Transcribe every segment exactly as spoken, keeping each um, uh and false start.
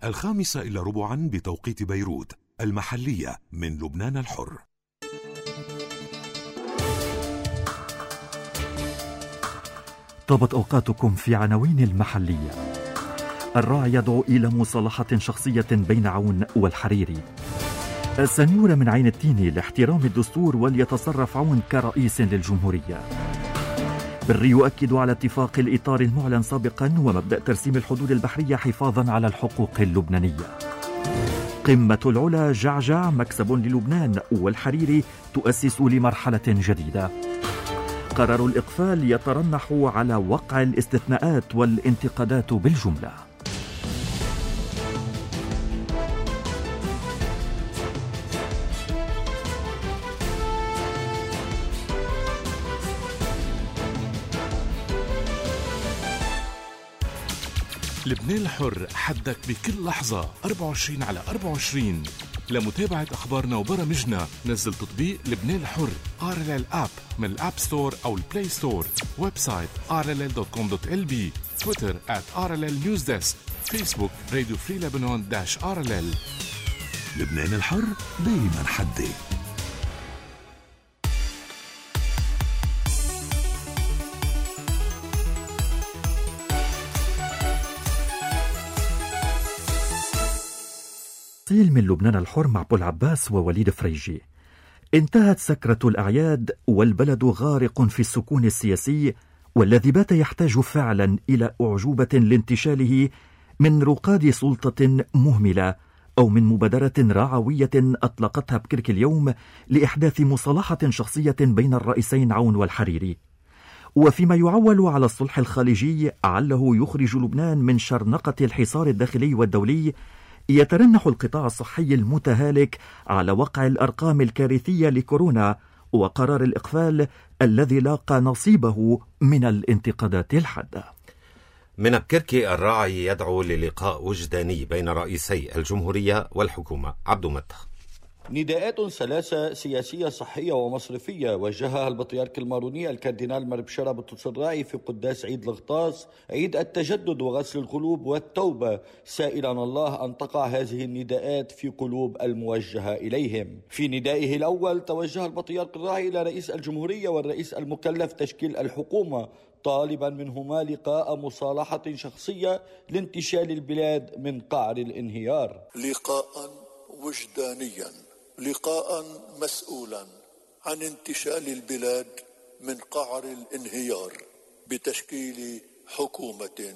الخامسة إلى ربعا بتوقيت بيروت المحلية من لبنان الحر. طابت أوقاتكم في عناوين المحلية. الراعي يدعو إلى مصالحة شخصية بين عون والحريري. السنيورة من عين التيني لاحترام الدستور وليتصرف عون كرئيس للجمهورية. بري يؤكد على اتفاق الإطار المعلن سابقا ومبدأ ترسيم الحدود البحرية حفاظا على الحقوق اللبنانية. قمة العلا جعجع مكسب للبنان والحريري تؤسس لمرحلة جديدة. قرار الإقفال يترنح على وقع الاستثناءات والانتقادات بالجملة. لبنان الحر، حدك بكل لحظة أربعة وعشرين على أربعة وعشرين. لمتابعة أخبارنا وبرامجنا نزل تطبيق لبنان الحر آر إل إل آب من الآب ستور أو البلاي ستور. ويب سايت آر إل إل دوت كوم دوت إل بي. تويتر آت آر إل إل نيوز ديسك. فيسبوك راديو فري لبنان داش آر إل إل. لبنان الحر دايما حدي. من لبنان الحر مع أبو العباس ووليد فريجي. انتهت سكرة الأعياد والبلد غارق في السكون السياسي، والذي بات يحتاج فعلا إلى أعجوبة لانتشاله من رقاد سلطة مهملة أو من مبادرة رعوية أطلقتها بكرك اليوم لإحداث مصالحة شخصية بين الرئيسين عون والحريري. وفيما يعول على الصلح الخارجي عله يخرج لبنان من شرنقة الحصار الداخلي والدولي، يترنح القطاع الصحي المتهالك على وقع الأرقام الكارثية لكورونا وقرار الإقفال الذي لاقى نصيبه من الانتقادات الحادة. من بكركي الراعي يدعو للقاء وجداني بين رئيسي الجمهورية والحكومة. عبدو متخ. نداءات ثلاثة سياسية صحية ومصرفية وجهها البطريرك الماروني الكاردينال مربشرة بطرس الراعي في قداس عيد الغطاس، عيد التجدد وغسل القلوب والتوبة، سائلا الله أن تقع هذه النداءات في قلوب الموجهة إليهم. في ندائه الأول توجه البطريرك الراعي إلى رئيس الجمهورية والرئيس المكلف تشكيل الحكومة، طالبا منهما لقاء مصالحة شخصية لانتشال البلاد من قعر الانهيار. لقاء وجدانيا، لقاء مسؤولا عن انتشال البلاد من قعر الانهيار بتشكيل حكومة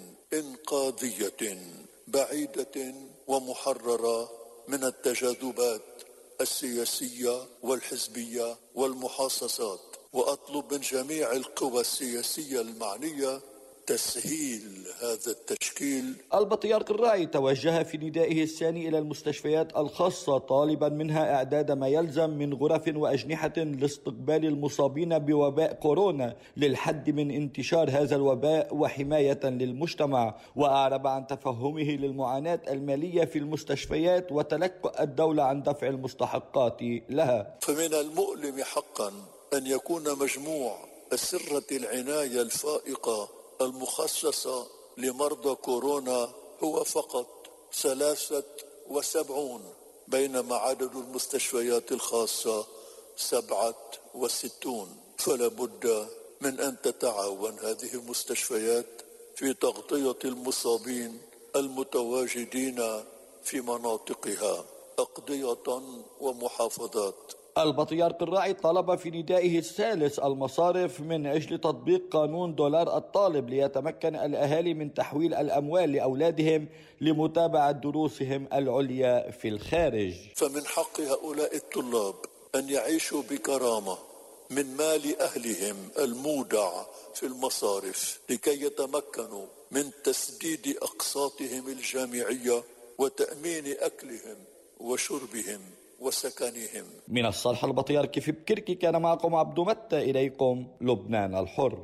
إنقاذية بعيدة ومحررة من التجاذبات السياسية والحزبية والمحاصصات. وأطلب من جميع القوى السياسية المعنية تسهيل هذا التشكيل. البطريرك الراعي توجه في ندائه الثاني إلى المستشفيات الخاصة، طالبا منها إعداد ما يلزم من غرف وأجنحة لاستقبال المصابين بوباء كورونا للحد من انتشار هذا الوباء وحماية للمجتمع، وأعرب عن تفهمه للمعاناة المالية في المستشفيات وتلكؤ الدولة عن دفع المستحقات لها. فمن المؤلم حقا أن يكون مجموع أسرة العناية الفائقة المخصصة لمرضى كورونا هو فقط ثلاثة وسبعون، بينما عدد المستشفيات الخاصة سبعة وستون. فلا بد من أن تتعاون هذه المستشفيات في تغطية المصابين المتواجدين في مناطقها، أقضية ومحافظات. البطريرك الراعي طلب في ندائه الثالث المصارف من أجل تطبيق قانون دولار الطالب ليتمكن الأهالي من تحويل الأموال لأولادهم لمتابعة دروسهم العليا في الخارج. فمن حق هؤلاء الطلاب أن يعيشوا بكرامة من مال أهلهم المودع في المصارف لكي يتمكنوا من تسديد أقساطهم الجامعية وتأمين أكلهم وشربهم وسكنهم. من الصالح البطريركي في بكركي كان معكم عبدو متى، إليكم لبنان الحر.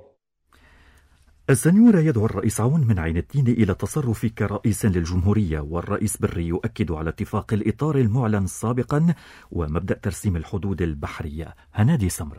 السنيورة يدعو الرئيس عون من عين التين إلى التصرف كرئيس للجمهورية، والرئيس بري يؤكد على اتفاق الإطار المعلن سابقا ومبدأ ترسيم الحدود البحرية. هنادي سمرة.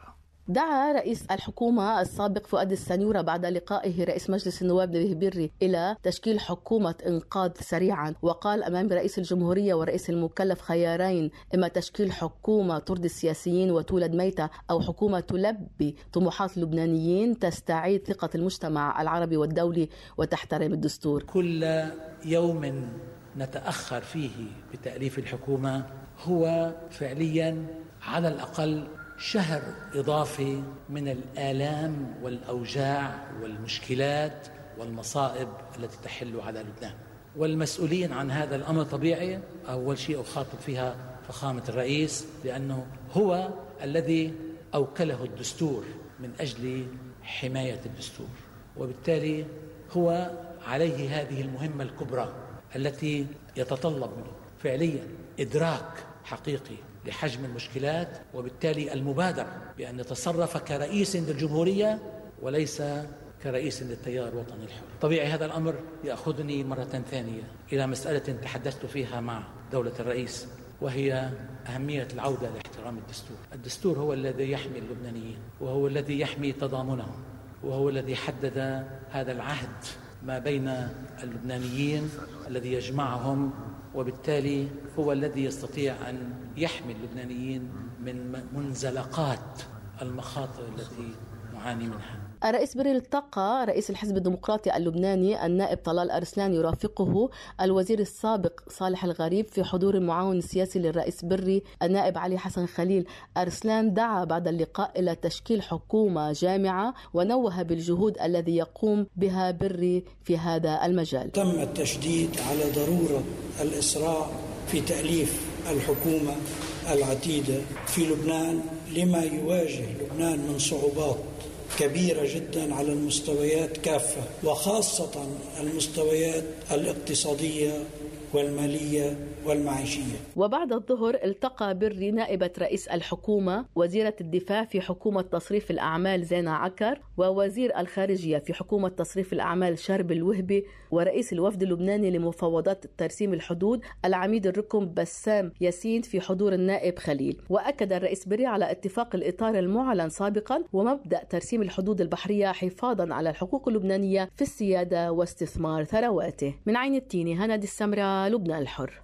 دعا رئيس الحكومة السابق فؤاد السنيورة بعد لقائه رئيس مجلس النواب نبيه بري إلى تشكيل حكومة إنقاذ سريعا، وقال أمام رئيس الجمهورية ورئيس المكلف خيارين: إما تشكيل حكومة ترضي السياسيين وتولد ميتة، أو حكومة تلبي طموحات اللبنانيين تستعيد ثقة المجتمع العربي والدولي وتحترم الدستور. كل يوم نتأخر فيه بتأليف الحكومة هو فعليا على الأقل شهر إضافي من الآلام والأوجاع والمشكلات والمصائب التي تحل على لبنان. والمسؤولين عن هذا الأمر طبيعي أول شيء أخاطب فيها فخامة الرئيس، لأنه هو الذي أوكله الدستور من أجل حماية الدستور، وبالتالي هو عليه هذه المهمة الكبرى التي يتطلب منه فعليا إدراك حقيقي لحجم المشكلات، وبالتالي المبادرة بأن يتصرف كرئيس للجمهورية وليس كرئيس للتيار الوطني الحر. طبيعي هذا الأمر يأخذني مرة ثانية إلى مسألة تحدثت فيها مع دولة الرئيس، وهي أهمية العودة لاحترام الدستور. الدستور هو الذي يحمي اللبنانيين، وهو الذي يحمي تضامنهم، وهو الذي حدد هذا العهد ما بين اللبنانيين الذي يجمعهم، وبالتالي هو الذي يستطيع أن يحمي اللبنانيين من منزلقات المخاطر التي نعاني منها. الرئيس بري التقى رئيس الحزب الديمقراطي اللبناني النائب طلال أرسلان يرافقه الوزير السابق صالح الغريب في حضور المعاون السياسي للرئيس بري النائب علي حسن خليل. أرسلان دعا بعد اللقاء إلى تشكيل حكومة جامعة ونوه بالجهود الذي يقوم بها بري في هذا المجال. تم التشديد على ضرورة الإسراع في تأليف الحكومة العتيدة في لبنان لما يواجه لبنان من صعوبات كبيرة جدا على المستويات كافة، وخاصة المستويات الاقتصادية والمالية والمعيشية. وبعد الظهر التقى بري نائبة رئيس الحكومة وزيرة الدفاع في حكومة تصريف الأعمال زينة عكر، ووزير الخارجية في حكومة تصريف الأعمال شرب الوهبي، ورئيس الوفد اللبناني لمفاوضات ترسيم الحدود العميد الركن بسام ياسين في حضور النائب خليل. وأكد الرئيس بري على اتفاق الإطار المعلن سابقا ومبدأ ترسيم الحدود البحرية حفاظا على الحقوق اللبنانية في السيادة واستثمار ثرواته. من عين التيني، هندي السمرة، لبنان الحر.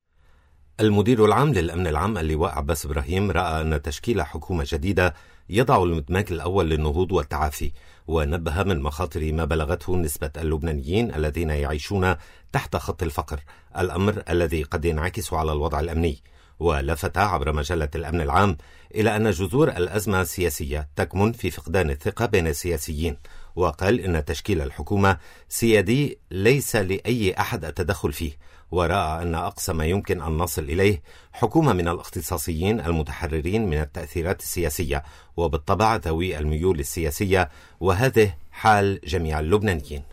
المدير العام للأمن العام اللواء عباس إبراهيم رأى أن تشكيل حكومة جديدة يضع المدماج الأول للنهوض والتعافي، ونبه من مخاطر ما بلغته نسبة اللبنانيين الذين يعيشون تحت خط الفقر، الأمر الذي قد ينعكس على الوضع الأمني. ولفت عبر مجلة الأمن العام إلى أن جذور الأزمة السياسية تكمن في فقدان الثقة بين السياسيين، وقال إن تشكيل الحكومة سيادي ليس لأي أحد التدخل فيه، ورأى أن أقصى ما يمكن أن نصل إليه حكومة من الاختصاصيين المتحررين من التأثيرات السياسية، وبالطبع ذوي الميول السياسية، وهذه حال جميع اللبنانيين.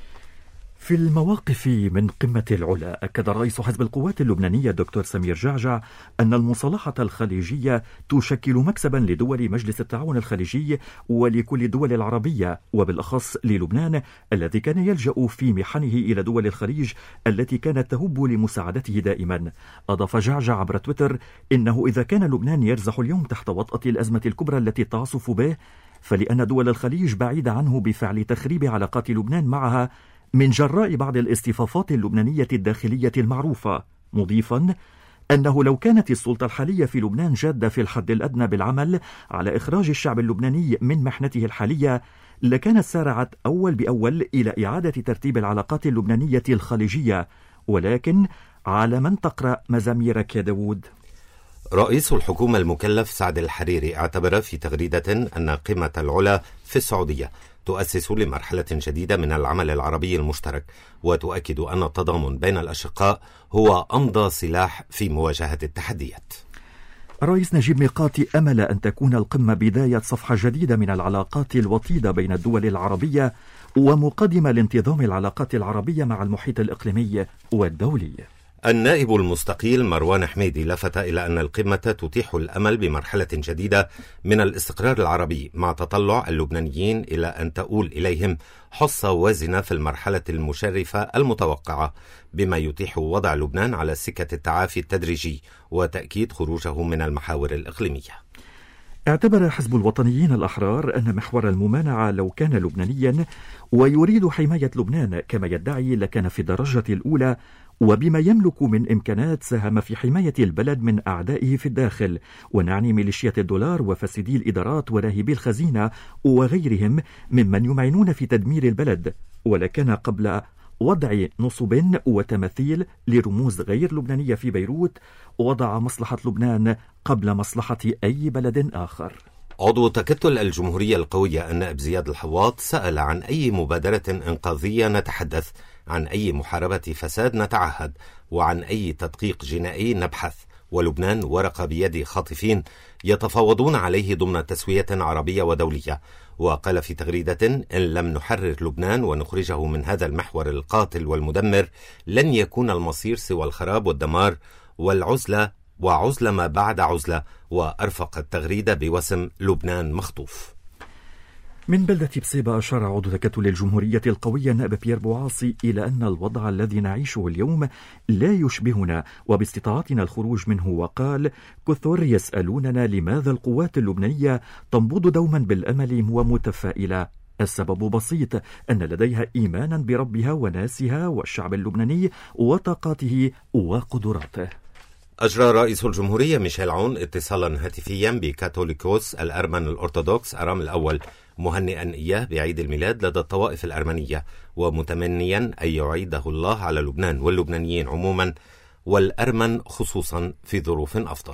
في المواقف من قمة العلا، أكد رئيس حزب القوات اللبنانية الدكتور سمير جعجع أن المصالحة الخليجية تشكل مكسبا لدول مجلس التعاون الخليجي ولكل الدول العربية، وبالأخص للبنان الذي كان يلجأ في محنه إلى دول الخليج التي كانت تهب لمساعدته دائما. أضاف جعجع عبر تويتر إنه إذا كان لبنان يرزح اليوم تحت وطأة الأزمة الكبرى التي تعصف به، فلأن دول الخليج بعيدة عنه بفعل تخريب علاقات لبنان معها من جراء بعض الاصطفافات اللبنانية الداخلية المعروفة، مضيفا أنه لو كانت السلطة الحالية في لبنان جادة في الحد الأدنى بالعمل على إخراج الشعب اللبناني من محنته الحالية، لكانت سارعت أول بأول إلى إعادة ترتيب العلاقات اللبنانية الخليجية، ولكن على من تقرأ مزاميرك يا داود. رئيس الحكومة المكلف سعد الحريري اعتبر في تغريدة أن قمة العلا في السعودية تؤسس لمرحلة جديدة من العمل العربي المشترك، وتؤكد أن التضامن بين الأشقاء هو أمضى سلاح في مواجهة التحديات. الرئيس نجيب ميقاتي أمل أن تكون القمة بداية صفحة جديدة من العلاقات الوطيدة بين الدول العربية ومقدمة لانتظام العلاقات العربية مع المحيط الإقليمي والدولي. النائب المستقيل مروان حميدي لفت إلى أن القمة تتيح الأمل بمرحلة جديدة من الاستقرار العربي، مع تطلع اللبنانيين إلى أن تؤول إليهم حصة وازنة في المرحلة المشرفة المتوقعة، بما يتيح وضع لبنان على سكة التعافي التدريجي وتأكيد خروجه من المحاور الإقليمية. اعتبر حزب الوطنيين الأحرار أن محور الممانعة لو كان لبنانيا ويريد حماية لبنان كما يدعي لكان في الدرجة الأولى، وبما يملك من إمكانات ساهم في حماية البلد من أعدائه في الداخل، ونعني ميليشيات الدولار وفاسدي الإدارات وراهبي الخزينة وغيرهم ممن يمعنون في تدمير البلد، ولكان قبل وضع نصب وتماثيل لرموز غير لبنانية في بيروت وضع مصلحة لبنان قبل مصلحة أي بلد آخر. عضو تكتل الجمهورية القوية النائب زياد الحواط سأل عن أي مبادرة إنقاذية نتحدث، عن أي محاربة فساد نتعهد، وعن أي تدقيق جنائي نبحث، ولبنان ورقة بيد خاطفين يتفاوضون عليه ضمن تسوية عربية ودولية. وقال في تغريدة: إن لم نحرر لبنان ونخرجه من هذا المحور القاتل والمدمر لن يكون المصير سوى الخراب والدمار والعزلة وعزلة ما بعد عزلة. وأرفق التغريدة بوسم لبنان مخطوف. من بلدة بسيبة أشار عضو تكتل الجمهورية القوية النائب بيير بوعاصي إلى أن الوضع الذي نعيشه اليوم لا يشبهنا وباستطاعتنا الخروج منه، وقال: كثر يسألوننا لماذا القوات اللبنانية تنبض دوما بالأمل ومتفائلة. السبب بسيط، أن لديها إيمانا بربها وناسها والشعب اللبناني وطاقاته وقدراته. أجرى رئيس الجمهورية ميشيل عون اتصالا هاتفيا بكاثوليكوس الأرمن الأرثوذكس أرام الأول، مهنئا إياه بعيد الميلاد لدى الطوائف الأرمنية، ومتمنيا أن يعيده الله على لبنان واللبنانيين عموما والأرمن خصوصا في ظروف أفضل.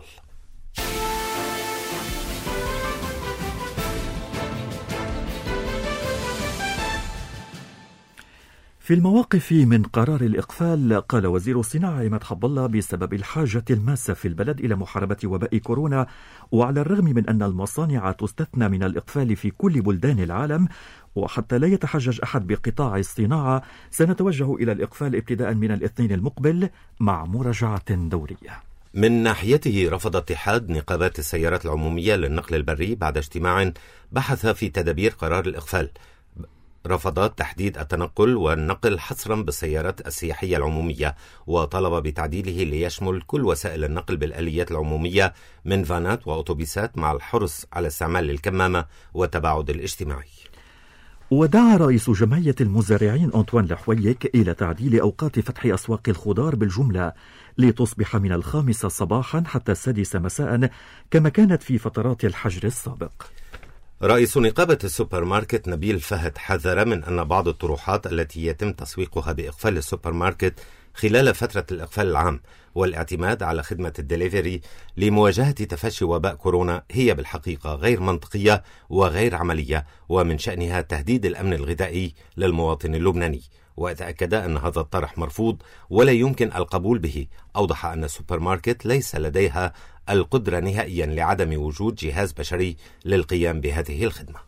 في المواقف من قرار الإقفال، قال وزير الصناعة عماد حب الله: بسبب الحاجة الماسة في البلد إلى محاربة وباء كورونا، وعلى الرغم من أن المصانع تستثنى من الإقفال في كل بلدان العالم، وحتى لا يتحجج أحد بقطاع الصناعة، سنتوجه إلى الإقفال ابتداء من الاثنين المقبل مع مراجعة دورية. من ناحيته رفض اتحاد نقابات السيارات العمومية للنقل البري بعد اجتماع بحث في تدابير قرار الإقفال، رفض تحديد التنقل والنقل حصرا بالسيارات السياحية العمومية، وطلب بتعديله ليشمل كل وسائل النقل بالآليات العمومية من فانات وأوتوبيسات، مع الحرص على استعمال الكمامة والتباعد الاجتماعي. ودعا رئيس جمعية المزارعين أنطوان لحويك إلى تعديل أوقات فتح أسواق الخضار بالجملة لتصبح من الخامسة صباحا حتى السادسة مساء كما كانت في فترات الحجر السابق. رئيس نقابة السوبر ماركت نبيل فهد حذر من أن بعض الطروحات التي يتم تسويقها بإقفال السوبر ماركت خلال فترة الإقفال العام والاعتماد على خدمة الدليفري لمواجهة تفشي وباء كورونا هي بالحقيقة غير منطقية وغير عملية، ومن شأنها تهديد الأمن الغذائي للمواطن اللبناني، وتأكد أن هذا الطرح مرفوض ولا يمكن القبول به. أوضح أن السوبر ماركت ليس لديها القدرة نهائيا لعدم وجود جهاز بشري للقيام بهذه الخدمة.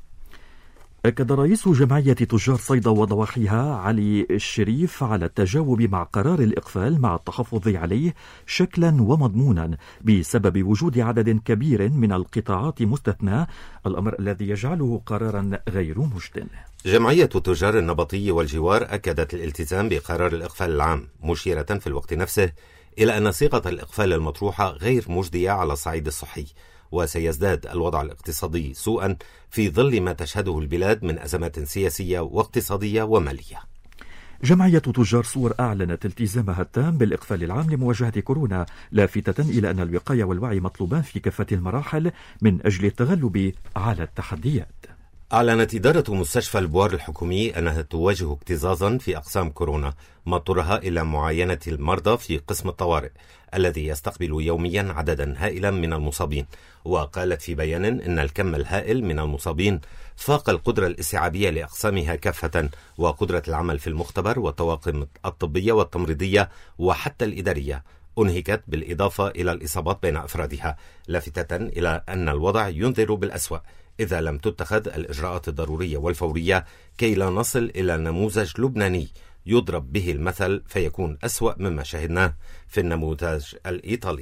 أكد رئيس جمعية تجار صيدا وضواحيها علي الشريف على التجاوب مع قرار الإقفال مع التحفظ عليه شكلا ومضمونا بسبب وجود عدد كبير من القطاعات مستثنى، الأمر الذي يجعله قرارا غير مجد. جمعية تجار النبطي والجوار أكدت الالتزام بقرار الإقفال العام، مشيرة في الوقت نفسه إلى أن صيغة الإقفال المطروحة غير مجدية على الصعيد الصحي، وسيزداد الوضع الاقتصادي سوءا في ظل ما تشهده البلاد من أزمات سياسية واقتصادية ومالية. جمعية تجار صور أعلنت التزامها التام بالإقفال العام لمواجهة كورونا، لافتة إلى أن الوقاية والوعي مطلوبان في كافة المراحل من أجل التغلب على التحديات. أعلنت إدارة مستشفى البوار الحكومي أنها تواجه اكتظاظا في أقسام كورونا، ما اضطرها إلى معاينة المرضى في قسم الطوارئ الذي يستقبل يوميا عددا هائلا من المصابين. وقالت في بيان إن الكم الهائل من المصابين فاق القدرة الاستيعابية لأقسامها كافة، وقدرة العمل في المختبر والطواقم الطبية والتمريضية وحتى الإدارية أنهكت، بالإضافة إلى الإصابات بين أفرادها، لافتة إلى أن الوضع ينذر بالأسوأ إذا لم تتخذ الإجراءات الضرورية والفورية كي لا نصل إلى نموذج لبناني يضرب به المثل فيكون أسوأ مما شاهدناه في النموذج الإيطالي.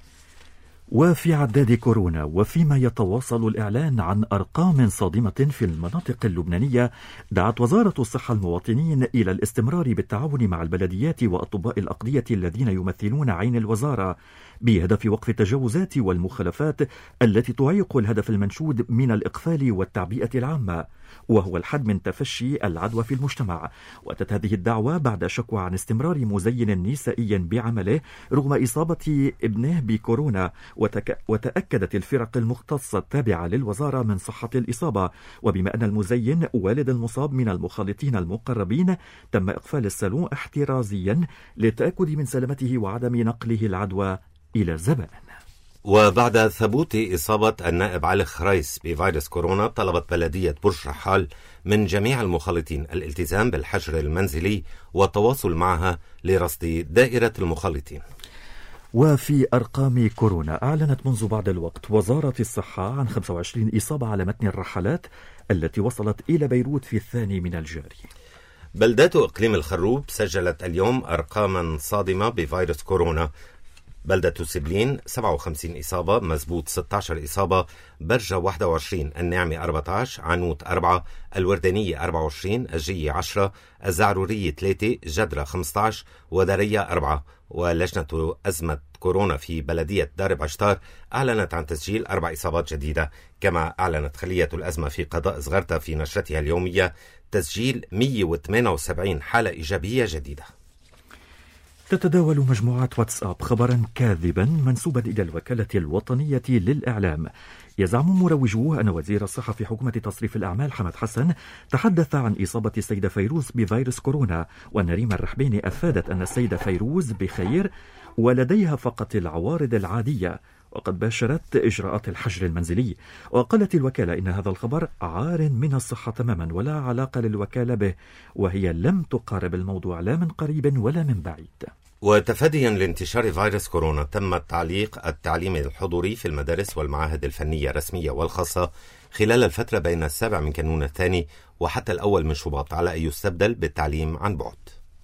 وفي عداد كورونا وفيما يتواصل الإعلان عن أرقام صادمة في المناطق اللبنانية، دعت وزارة الصحة المواطنين إلى الاستمرار بالتعاون مع البلديات وأطباء الأقضية الذين يمثلون عين الوزارة بهدف وقف التجاوزات والمخالفات التي تعيق الهدف المنشود من الإقفال والتعبئة العامة، وهو الحد من تفشي العدوى في المجتمع. وأتت هذه الدعوة بعد شكوى عن استمرار مزين نسائي بعمله رغم إصابة ابنه بكورونا، وتك... وتأكدت الفرق المختصة التابعة للوزارة من صحة الإصابة، وبما أن المزين والد المصاب من المخالطين المقربين تم إقفال الصالون احترازيا للتأكد من سلامته وعدم نقله العدوى إلى الزبائن. وبعد ثبوت إصابة النائب علي خريس بفيروس كورونا، طلبت بلدية برج رحال من جميع المخالطين الالتزام بالحجر المنزلي والتواصل معها لرصد دائرة المخالطين. وفي أرقام كورونا، أعلنت منذ بعض الوقت وزارة الصحة عن خمسة وعشرين إصابة على متن الرحلات التي وصلت إلى بيروت في الثاني من الجاري. بلدات إقليم الخروب سجلت اليوم أرقاما صادمة بفيروس كورونا. بلدة سبلين سبعة وخمسين إصابة، مزبوط ستة عشر إصابة، برجة واحد وعشرين، النعمة أربعة عشر، عنوت أربعة، الوردانية أربعة وعشرين، الجية عشرة، الزعرورية ثلاثة، جدرة خمسة عشر، ودارية أربعة. ولجنة أزمة كورونا في بلدية دارب عشتار أعلنت عن تسجيل أربع إصابات جديدة. كما أعلنت خلية الأزمة في قضاء زغرتا في نشرتها اليومية تسجيل مئة وثمانية وسبعين حالة إيجابية جديدة. تتداول مجموعات واتساب خبرا كاذبا منسوبا إلى الوكالة الوطنية للإعلام. يزعم مروجوه أن وزير الصحة في حكومة تصريف الأعمال حمد حسن تحدث عن إصابة السيدة فيروز بفيروس كورونا، وأن ريما الرحبيني أفادت أن السيدة فيروز بخير ولديها فقط العوارض العادية وقد باشرت إجراءات الحجر المنزلي. وقالت الوكالة إن هذا الخبر عار من الصحة تماما ولا علاقة للوكالة به، وهي لم تقارب الموضوع لا من قريب ولا من بعيد. وتفاديا لانتشار فيروس كورونا، تم تعليق التعليم الحضوري في المدارس والمعاهد الفنية الرسمية والخاصة خلال الفترة بين السابع من كانون الثاني وحتى الأول من شباط على أن يستبدل بالتعليم عن بعد.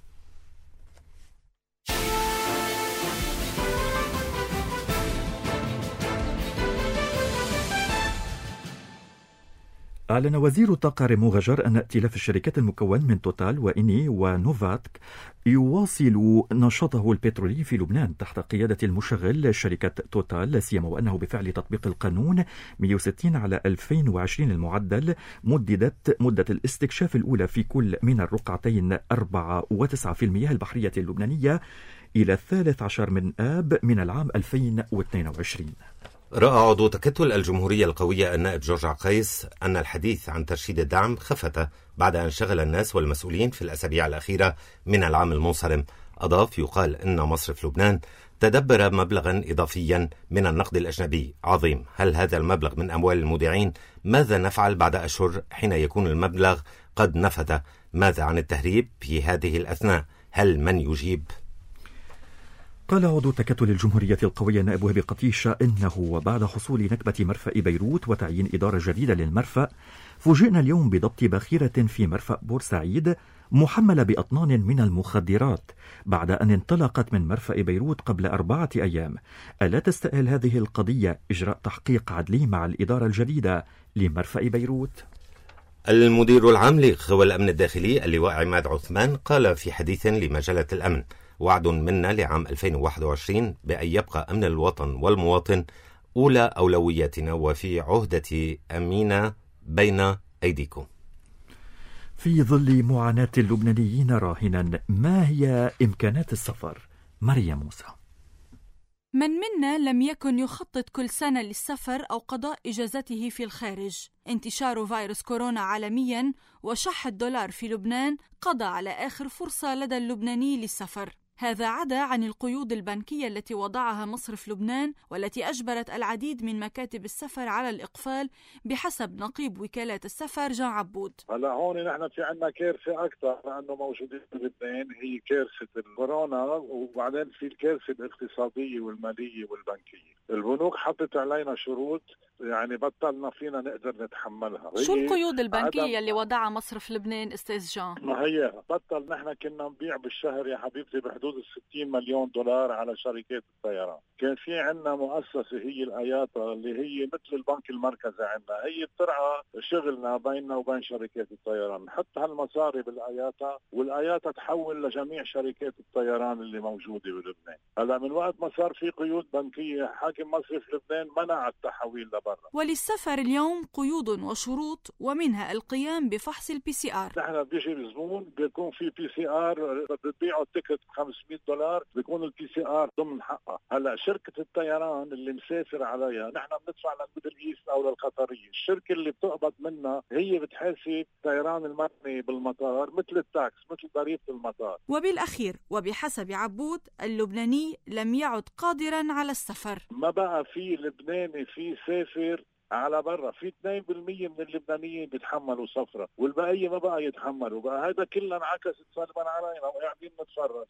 أعلن وزير الطاقة ريمو غجر أن ائتلاف الشركات المكون من توتال وإني ونوفاتك يواصل نشاطه البترولي في لبنان تحت قيادة المشغل شركة توتال، لا سيما وأنه بفعل تطبيق القانون مئة وستين على ألفين وعشرين المعدل مددت مدة الاستكشاف الأولى في كل من الرقعتين أربعة وتسعة في المياه البحرية اللبنانية إلى الثالث عشر من آب من العام ألفين واثنين وعشرين. رأى عضو تكتل الجمهورية القوية النائب جورج عقيس أن الحديث عن ترشيد الدعم خفت بعد أن شغل الناس والمسؤولين في الأسابيع الأخيرة من العام المنصرم. أضاف: يقال أن مصرف لبنان تدبر مبلغا إضافيا من النقد الأجنبي عظيم. هل هذا المبلغ من أموال المودعين؟ ماذا نفعل بعد أشهر حين يكون المبلغ قد نفذ؟ ماذا عن التهريب في هذه الأثناء؟ هل من يجيب؟ قال عضو تكتل الجمهورية القوية نائب وهبي قطيشة إنه وبعد حصول نكبة مرفأ بيروت وتعيين إدارة جديدة للمرفأ، فوجئنا اليوم بضبط باخرة في مرفأ بورسعيد محملة بأطنان من المخدرات بعد أن انطلقت من مرفأ بيروت قبل أربعة أيام. ألا تستأهل هذه القضية إجراء تحقيق عدلي مع الإدارة الجديدة لمرفأ بيروت؟ المدير العام لقوى الأمن الداخلي اللواء عماد عثمان قال في حديث لمجلة الأمن: وعد منا لعام ألفين وواحد وعشرين بأن يبقى أمن الوطن والمواطن أولى أولوياتنا وفي عهدة أمينة بين أيديكم. في ظل معاناة اللبنانيين راهنا، ما هي إمكانات السفر؟ مريم موسى. من منا لم يكن يخطط كل سنة للسفر أو قضاء إجازته في الخارج؟ انتشار فيروس كورونا عالمياً وشح الدولار في لبنان قضى على آخر فرصة لدى اللبناني للسفر. هذا عدا عن القيود البنكية التي وضعها مصرف لبنان والتي أجبرت العديد من مكاتب السفر على الإقفال بحسب نقيب وكالات السفر جان عبود. هلا هون نحن في عندنا كارثة أكثر لأنه موجودين بلبنان، هي كارثة الكورونا، وبعدين في الكارثة الاقتصادية والمالية والبنكية. البنوك حطت علينا شروط يعني بطلنا فينا نقدر نتحملها. شو القيود البنكية اللي وضعها مصرف لبنان استاذ جان؟ ما هي بطل، نحن كنا نبيع بالشهر يا حبيبتي ب بحدود الستين مليون دولار على شركات الطيران. كان في عندنا مؤسسة هي الآياتا اللي هي مثل البنك المركزي عندنا، هي بترعى شغلنا بيننا وبين شركات الطيران. نحط هالمصاري بالآياتا والآياتا تحول لجميع شركات الطيران اللي موجودة بلبنان. هلا من وقت ما صار في قيود بنكية حاكم مصرف لبنان منع التحويل لبرا. وللسفر اليوم قيود وشروط ومنها القيام بفحص البي سي آر. نحن بيجي الزبون بيكون في بي سي آر، بتبيعوا التيكت ب خمسمية دولار بيكون البي سي آر ضمن حقها. هلا شركة الطيران اللي مسافر عليها نحن بندفع للميدل ايست او للقطرية، الشركة اللي بتقبض منها هي بتحاسب الطيران المرمي بالمطار مثل التاكس مثل ضريبة المطار. وبالأخير وبحسب عبود اللبناني لم يعد قادرا على السفر. ما بقى في لبناني في سافر على برا، في اثنين بالمية من اللبنانيين بيتحملوا سفرة والبقية ما بقى يتحملوا. بقى هذا كله انعكس سلبا علينا وقاعدين نتفرج.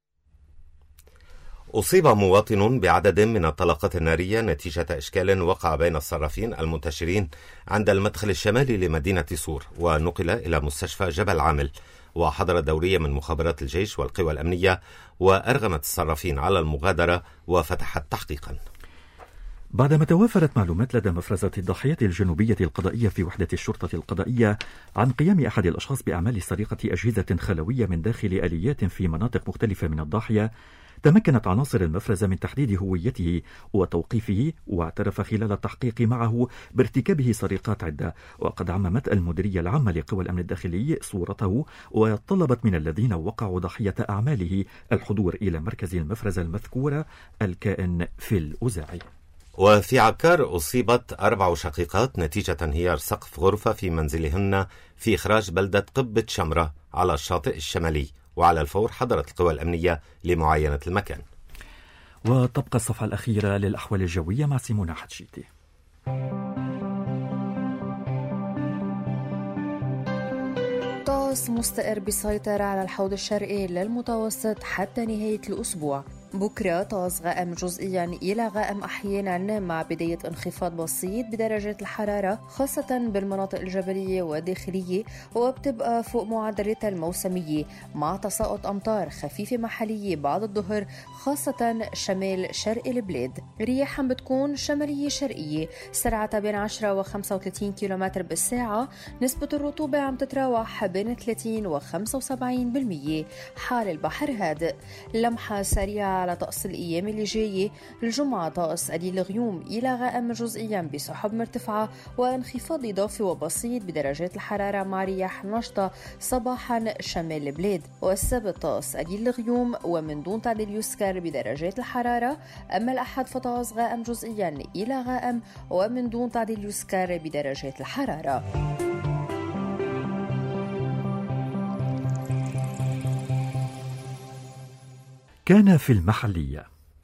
أصيب مواطن بعدد من الطلقات النارية نتيجة إشكال وقع بين الصرافين المنتشرين عند المدخل الشمالي لمدينة صور، ونقل إلى مستشفى جبل عامل. وحضرت دورية من مخابرات الجيش والقوى الأمنية وأرغمت الصرافين على المغادرة وفتحت تحقيقا. بعدما توافرت معلومات لدى مفرزة الضاحية الجنوبية القضائية في وحدة الشرطة القضائية عن قيام أحد الأشخاص بأعمال سرقة أجهزة خلوية من داخل آليات في مناطق مختلفة من الضاحية، تمكنت عناصر المفرزة من تحديد هويته وتوقيفه، واعترف خلال التحقيق معه بارتكابه سرقات عدة. وقد عممت المديرية العامة لقوى الأمن الداخلي صورته وطلبت من الذين وقعوا ضحية أعماله الحضور إلى مركز المفرزة المذكورة الكائن في الأزاعي. وفي عكار أصيبت أربع شقيقات نتيجة انهيار سقف غرفة في منزلهن في إخراج بلدة قبة شمرة على الشاطئ الشمالي، وعلى الفور حضرت القوى الأمنية لمعاينة المكان. وتبقى الصفحة الأخيرة للأحوال الجوية مع سيمونة حتشيتي. طقس مستقر بيسيطر على الحوض الشرقي للمتوسط حتى نهاية الأسبوع. بكرة طقس غائم جزئيا إلى غائم أحيانا مع بداية انخفاض بسيط بدرجات الحرارة خاصة بالمناطق الجبلية والداخلية، وبتبقى فوق معدلاتها الموسمية مع تساقط أمطار خفيفة محلية بعد الظهر خاصة شمال شرق البلاد. رياح بتكون شمالية شرقية سرعتها بين عشرة وخمسة وثلاثين كيلومتر بالساعة. نسبة الرطوبة عم تتراوح بين ثلاثين وخمسة وسبعين بالمية. حال البحر هادئ. لمحة سريعة على طقس الأيام اللي جاية. الجمعة طقس قليل غيوم إلى غائم جزئيا بسحب مرتفعة وانخفاض إضافي وبسيط بدرجات الحرارة مع رياح نشطة صباحا شمال البلاد. والسبت طقس قليل غيوم ومن دون تعديل يسكر بدرجات الحرارة. أما الأحد فطقس غائم جزئيا إلى غائم ومن دون تعديل يسكر بدرجات الحرارة. كان في المحلية.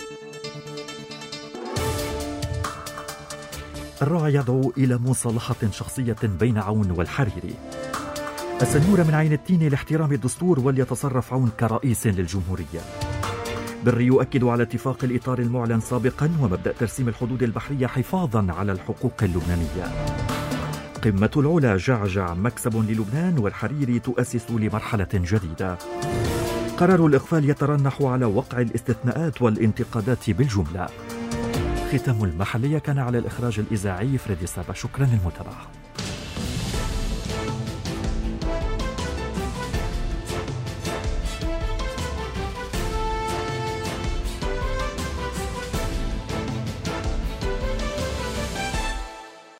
الراعي يدعو إلى مصالحة شخصية بين عون والحريري. السنورة من عين التين لاحترام الدستور وليتصرف عون كرئيس للجمهورية. بري يؤكد على اتفاق الإطار المعلن سابقا ومبدأ ترسيم الحدود البحرية حفاظا على الحقوق اللبنانية. قمة العلا جعجع مكسب للبنان والحريري تؤسس لمرحلة جديدة. قرار الإقفال يترنح على وقع الاستثناءات والانتقادات بالجملة. ختام المحلية كان على الإخراج الإذاعي فريدي سابا. شكرا للمتابعة.